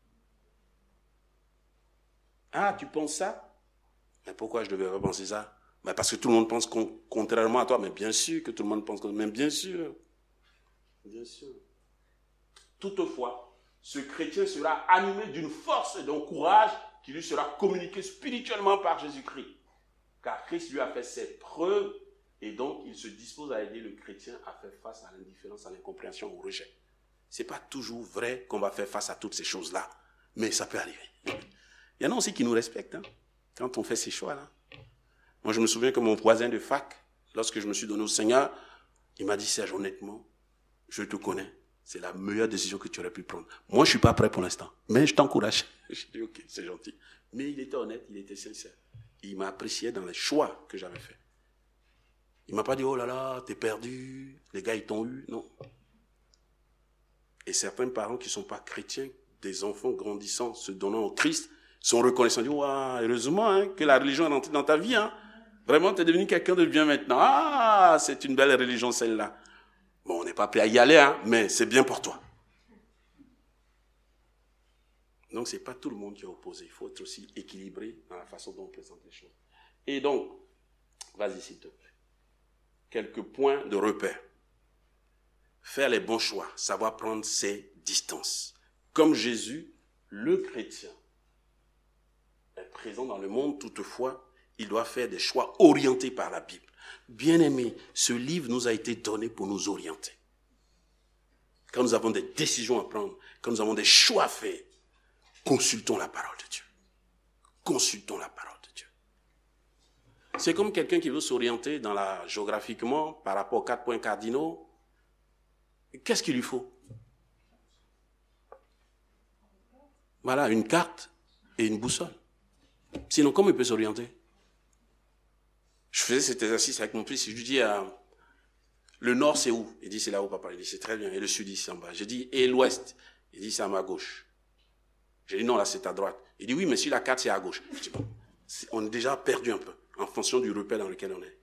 Ah, tu penses ça? Mais pourquoi je devrais repenser ça? Mais parce que tout le monde pense con- contrairement à toi. Mais bien sûr que tout le monde pense contrairement. Mais bien sûr. Bien sûr. Toutefois, ce chrétien sera animé d'une force et d'un courage qui lui sera communiqué spirituellement par Jésus-Christ. Car Christ lui a fait ses preuves et donc il se dispose à aider le chrétien à faire face à l'indifférence, à l'incompréhension, au rejet. Ce n'est pas toujours vrai qu'on va faire face à toutes ces choses-là, mais ça peut arriver. Il y en a aussi qui nous respectent hein, quand on fait ces choix-là. Moi, je me souviens que mon voisin de fac, lorsque je me suis donné au Seigneur, il m'a dit, Serge, honnêtement, je te connais. C'est la meilleure décision que tu aurais pu prendre. Moi, je ne suis pas prêt pour l'instant, mais je t'encourage. Je dis, ok, c'est gentil. Mais il était honnête, il était sincère. Il m'a apprécié dans les choix que j'avais faits. Il ne m'a pas dit, oh là là, t'es perdu, les gars, ils t'ont eu. Non. Et certains parents qui ne sont pas chrétiens, des enfants grandissant, se donnant au Christ, sont reconnaissants. Ils disent, waouh, heureusement hein, que la religion est rentrée dans ta vie. Hein. Vraiment, tu es devenu quelqu'un de bien maintenant. Ah, c'est une belle religion, celle-là. Bon, on n'est pas prêt à y aller, hein, mais c'est bien pour toi. Donc, ce n'est pas tout le monde qui est opposé. Il faut être aussi équilibré dans la façon dont on présente les choses. Et donc, vas-y s'il te plaît. Quelques points de repère. Faire les bons choix, savoir prendre ses distances. Comme Jésus, le chrétien est présent dans le monde, toutefois, il doit faire des choix orientés par la Bible. Bien-aimés, ce livre nous a été donné pour nous orienter. Quand nous avons des décisions à prendre, quand nous avons des choix à faire, consultons la parole de Dieu. Consultons la parole de Dieu. C'est comme quelqu'un qui veut s'orienter dans la, géographiquement par rapport aux quatre points cardinaux. Qu'est-ce qu'il lui faut? Voilà, une carte et une boussole. Sinon, comment il peut s'orienter? Je faisais cet exercice avec mon fils, je lui dis, euh, le nord c'est où? Il dit, c'est là-haut papa. Il dit, c'est très bien. Et le sud, c'est en bas. J'ai dit, et l'ouest? Il dit, c'est à ma gauche. J'ai dit, non, là c'est à droite. Il dit, oui, mais si la carte c'est à gauche. Je dis, bon, on est déjà perdu un peu, en fonction du repère dans lequel on est.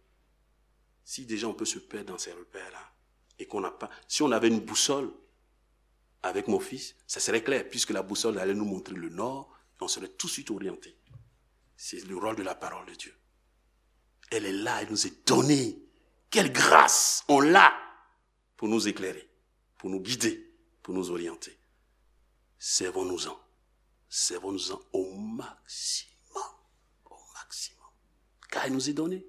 Si déjà on peut se perdre dans ces repères-là, et qu'on n'a pas, si on avait une boussole, avec mon fils, ça serait clair, puisque la boussole allait nous montrer le nord, on serait tout de suite orienté. C'est le rôle de la parole de Dieu. Elle est là, elle nous est donnée. Quelle grâce on l'a pour nous éclairer, pour nous guider, pour nous orienter. Servons-nous-en. Servons-nous-en au maximum. Au maximum. Car elle nous est donnée.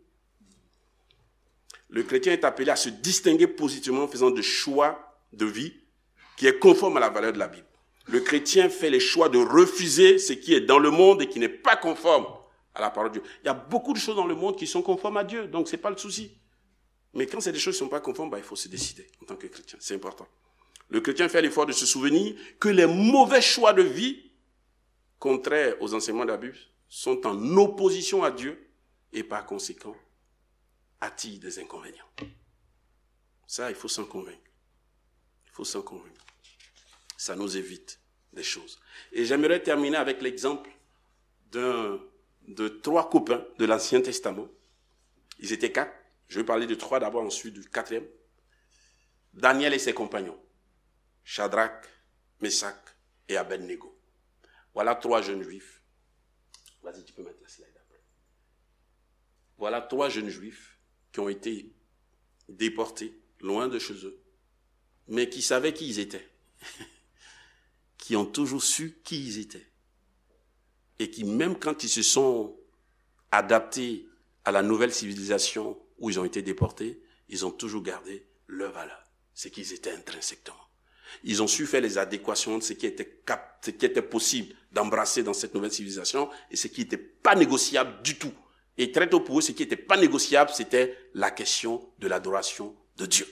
Le chrétien est appelé à se distinguer positivement en faisant des choix de vie qui est conforme à la valeur de la Bible. Le chrétien fait les choix de refuser ce qui est dans le monde et qui n'est pas conforme à la parole de Dieu. Il y a beaucoup de choses dans le monde qui sont conformes à Dieu, donc ce n'est pas le souci. Mais quand c'est des choses qui ne sont pas conformes, bah, il faut se décider en tant que chrétien. C'est important. Le chrétien fait l'effort de se souvenir que les mauvais choix de vie, contraires aux enseignements de la Bible, sont en opposition à Dieu et par conséquent attirent des inconvénients. Ça, il faut s'en convaincre. Il faut s'en convaincre. Ça nous évite des choses. Et j'aimerais terminer avec l'exemple d'un, de trois copains de l'Ancien Testament. Ils étaient quatre. Je vais parler de trois d'abord, ensuite du quatrième. Daniel et ses compagnons. Shadrach, Meshach et Abednego. Voilà trois jeunes juifs. Vas-y, tu peux mettre la slide après. Voilà trois jeunes juifs qui ont été déportés loin de chez eux, mais qui savaient qui ils étaient. Qui ont toujours su qui ils étaient. Et qui, même quand ils se sont adaptés à la nouvelle civilisation où ils ont été déportés, ils ont toujours gardé leur valeur. C'est qu'ils étaient intrinsèquement. Ils ont su faire les adéquations de ce qui était, cap- ce qui était possible d'embrasser dans cette nouvelle civilisation et ce qui n'était pas négociable du tout. Et très tôt pour eux, ce qui n'était pas négociable, c'était la question de l'adoration de Dieu.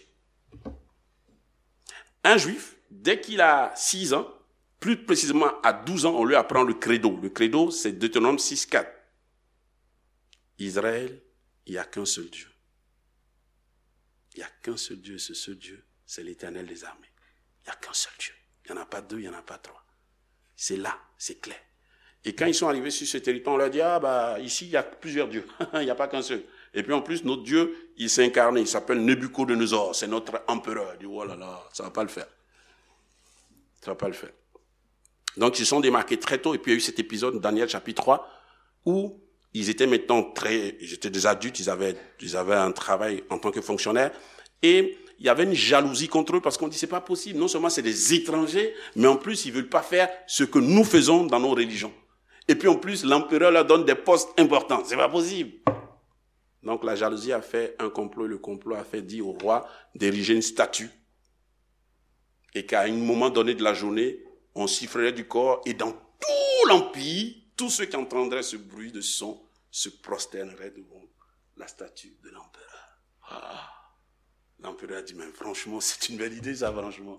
Un juif, dès qu'il a six ans, plus précisément à douze ans, on lui apprend le credo. Le credo, c'est Deutéronome six, quatre. Israël, il n'y a qu'un seul Dieu. Il n'y a qu'un seul Dieu, ce seul Dieu, c'est l'Éternel des armées. Il n'y a qu'un seul Dieu. Il n'y en a pas deux, il n'y en a pas trois. C'est là, c'est clair. Et quand ils sont arrivés sur ce territoire, on leur dit, ah bah ici, il y a plusieurs dieux. Il n'y a pas qu'un seul. Et puis en plus, notre Dieu, il s'est incarné, il s'appelle Nebuchadnezzar, c'est notre empereur. Il dit, oh là là, ça ne va pas le faire. Ça ne va pas le faire. Donc ils se sont démarqués très tôt, et puis il y a eu cet épisode, Daniel chapitre trois, où ils étaient maintenant très, ils étaient des adultes, ils avaient, ils avaient un travail en tant que fonctionnaires, et il y avait une jalousie contre eux parce qu'on dit c'est pas possible. Non seulement c'est des étrangers, mais en plus ils veulent pas faire ce que nous faisons dans nos religions. Et puis en plus l'empereur leur donne des postes importants. C'est pas possible. Donc la jalousie a fait un complot. Le complot a fait dire au roi d'ériger une statue. Et qu'à un moment donné de la journée, on sifflerait du corps et dans tout l'empire, tous ceux qui entendraient ce bruit de son se prosterneraient devant la statue de l'empereur. Ah. L'empereur a dit, mais franchement, c'est une belle idée, ça, franchement.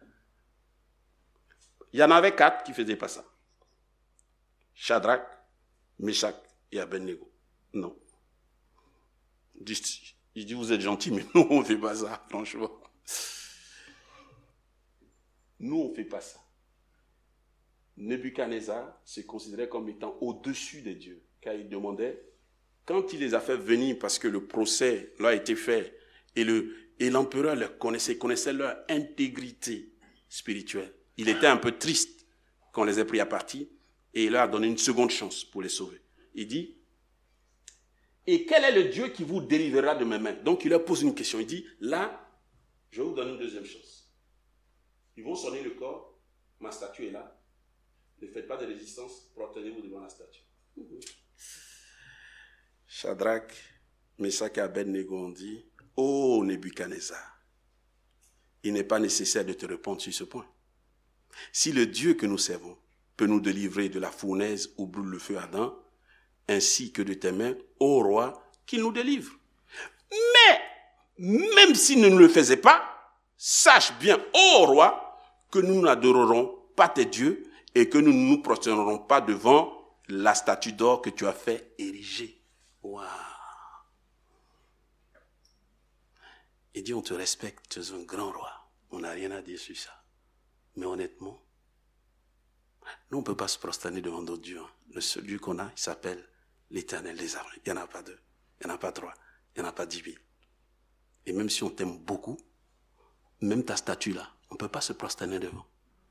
Il y en avait quatre qui ne faisaient pas ça. Shadrach, Meshach et Abednego. Non. Il dit, il dit, vous êtes gentils, mais nous, on ne fait pas ça, franchement. Nous, on ne fait pas ça. Nebuchadnezzar se considérait comme étant au-dessus des dieux, car il demandait, quand il les a fait venir, parce que le procès leur a été fait, et le Et l'empereur les connaissait, connaissait leur intégrité spirituelle. Il était un peu triste qu'on les ait pris à partie et il leur a donné une seconde chance pour les sauver. Il dit, et quel est le Dieu qui vous délivrera de mes mains? Donc il leur pose une question. Il dit, là, je vais vous donner une deuxième chance. Ils vont sonner le corps, ma statue est là. Ne faites pas de résistance, prosternez-vous devant la statue. Shadrach, Meshach et Abednego ont dit, ô Nebuchadnezzar, il n'est pas nécessaire de te répondre sur ce point. Si le Dieu que nous servons peut nous délivrer de la fournaise où brûle le feu ardent, ainsi que de tes mains, ô roi, qu'il nous délivre. Mais, même s'il ne nous le faisait pas, sache bien, ô roi, que nous n'adorerons pas tes dieux et que nous ne nous prosternerons pas devant la statue d'or que tu as fait ériger. Waouh! Il dit, on te respecte, tu es un grand roi. On n'a rien à dire sur ça. Mais honnêtement, nous, on ne peut pas se prosterner devant d'autres dieux. Hein. Le seul Dieu qu'on a, il s'appelle l'Éternel des armées. Il n'y en a pas deux, il n'y en a pas trois, il n'y en a pas dix mille. Et même si on t'aime beaucoup, même ta statue là, on ne peut pas se prosterner devant.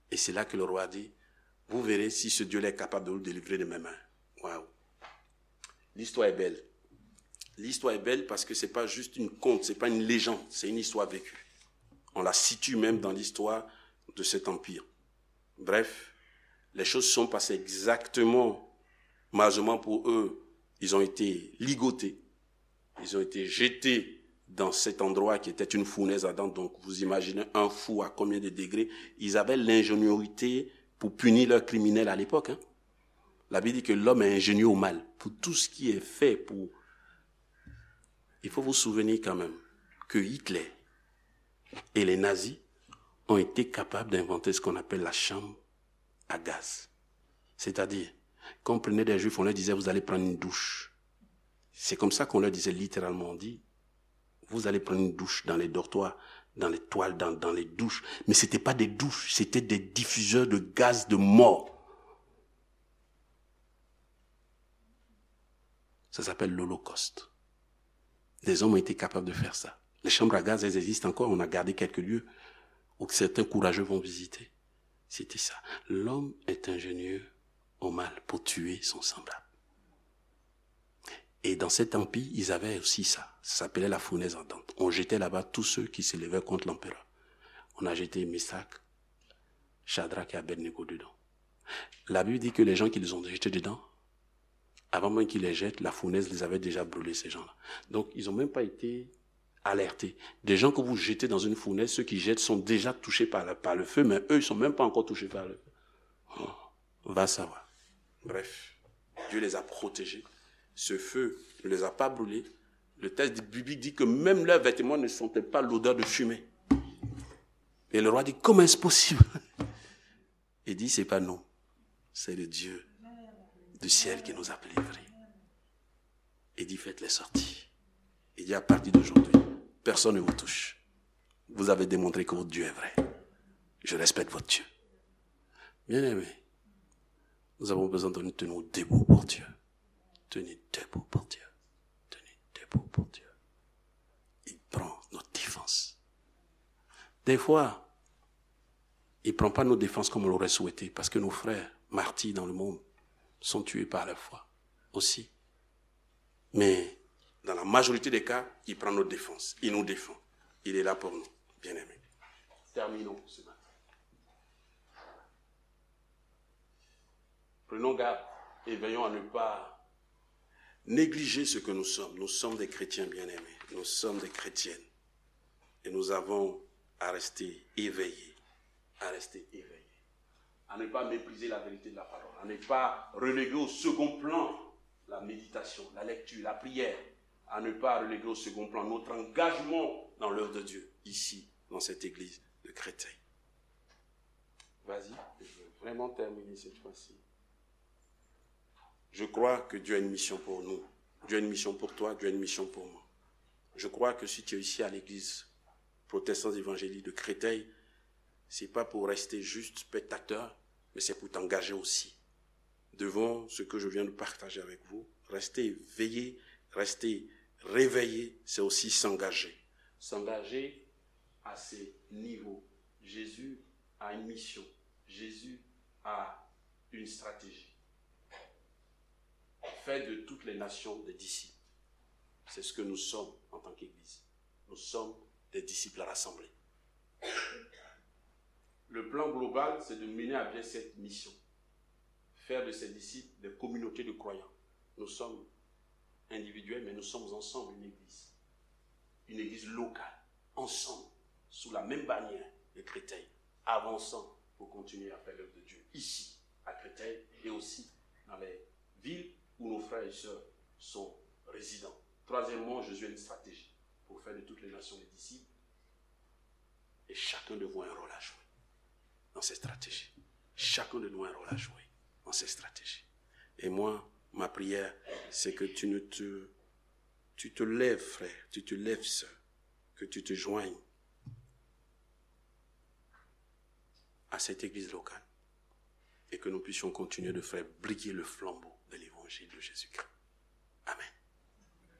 Et c'est là que le roi dit, vous verrez si ce Dieu est capable de vous délivrer de mes mains. Waouh. L'histoire est belle. L'histoire est belle parce que ce n'est pas juste une conte, ce n'est pas une légende, c'est une histoire vécue. On la situe même dans l'histoire de cet empire. Bref, les choses sont passées exactement, malheureusement pour eux, ils ont été ligotés, ils ont été jetés dans cet endroit qui était une fournaise ardente. Donc vous imaginez un fou à combien de degrés. Ils avaient l'ingéniosité pour punir leurs criminels à l'époque. Hein. La Bible dit que l'homme est ingénieux au mal. Pour tout ce qui est fait pour... Il faut vous souvenir quand même que Hitler et les nazis ont été capables d'inventer ce qu'on appelle la chambre à gaz. C'est-à-dire, quand on prenait des juifs, on leur disait, vous allez prendre une douche. C'est comme ça qu'on leur disait littéralement, on dit, vous allez prendre une douche dans les dortoirs, dans les toiles, dans, dans les douches. Mais ce n'était pas des douches, c'était des diffuseurs de gaz de mort. Ça s'appelle l'Holocauste. Des hommes ont été capables de faire ça. Les chambres à gaz, elles existent encore. On a gardé quelques lieux où certains courageux vont visiter. C'était ça. L'homme est ingénieux au mal pour tuer son semblable. Et dans cet empire, ils avaient aussi ça. Ça s'appelait la fournaise ardente. On jetait là-bas tous ceux qui se levaient contre l'empereur. On a jeté Meshach, Shadrach et Abednego dedans. La Bible dit que les gens qui les ont jetés dedans, avant même qu'ils les jettent, la fournaise les avait déjà brûlés, ces gens-là. Donc, ils n'ont même pas été alertés. Des gens que vous jetez dans une fournaise, ceux qui jettent sont déjà touchés par, la, par le feu, mais eux, ils ne sont même pas encore touchés par le feu. Oh, va savoir. Bref, Dieu les a protégés. Ce feu ne les a pas brûlés. Le texte biblique dit que même leurs vêtements ne sentaient pas l'odeur de fumée. Et le roi dit, comment est-ce possible? Il dit, c'est pas nous. C'est le Dieu du ciel qui nous a délivrés. Il dit, faites-les sortir. Il dit, à partir d'aujourd'hui, personne ne vous touche. Vous avez démontré que votre Dieu est vrai. Je respecte votre Dieu. Bien-aimés, nous avons besoin de nous tenir debout pour Dieu. Tenez debout pour Dieu. Tenez debout pour Dieu. Il prend notre défense. Des fois, il ne prend pas nos défenses comme on l'aurait souhaité, parce que nos frères martyrs dans le monde sont tués par la foi aussi. Mais dans la majorité des cas, il prend notre défense. Il nous défend. Il est là pour nous, bien-aimés. Terminons ce matin. Prenons garde et veillons à ne pas négliger ce que nous sommes. Nous sommes des chrétiens bien-aimés. Nous sommes des chrétiennes. Et nous avons à rester éveillés. À rester éveillés. À ne pas mépriser la vérité de la parole. À ne pas reléguer au second plan la méditation, la lecture, la prière. À ne pas reléguer au second plan notre engagement dans l'œuvre de Dieu. Ici, dans cette église de Créteil. Vas-y, je veux vraiment terminer cette fois-ci. Je crois que Dieu a une mission pour nous. Dieu a une mission pour toi, Dieu a une mission pour moi. Je crois que si tu es ici à l'église protestante évangélique de Créteil, ce n'est pas pour rester juste spectateur, mais c'est pour t'engager aussi. Devant ce que je viens de partager avec vous, rester veillé, rester réveillé, c'est aussi s'engager. S'engager à ces niveaux. Jésus a une mission. Jésus a une stratégie. Fait de toutes les nations des disciples. C'est ce que nous sommes en tant qu'Église. Nous sommes des disciples rassemblés. Le plan global, c'est de mener à bien cette mission. Faire de ces disciples des communautés de croyants. Nous sommes individuels, mais nous sommes ensemble une Église. Une Église locale, ensemble, sous la même bannière de Créteil, avançant pour continuer à faire l'œuvre de Dieu, ici, à Créteil, et aussi dans les villes où nos frères et sœurs sont résidents. Troisièmement, Jésus a une stratégie pour faire de toutes les nations des disciples. Et chacun de vous a un rôle à jouer dans cette stratégie. Chacun de nous a un rôle à jouer dans cette stratégie. Et moi, ma prière, c'est que tu ne te, tu te lèves, frère, tu te lèves, sœur, que tu te joignes à cette église locale et que nous puissions continuer de faire briller le flambeau de l'évangile de Jésus-Christ. Amen.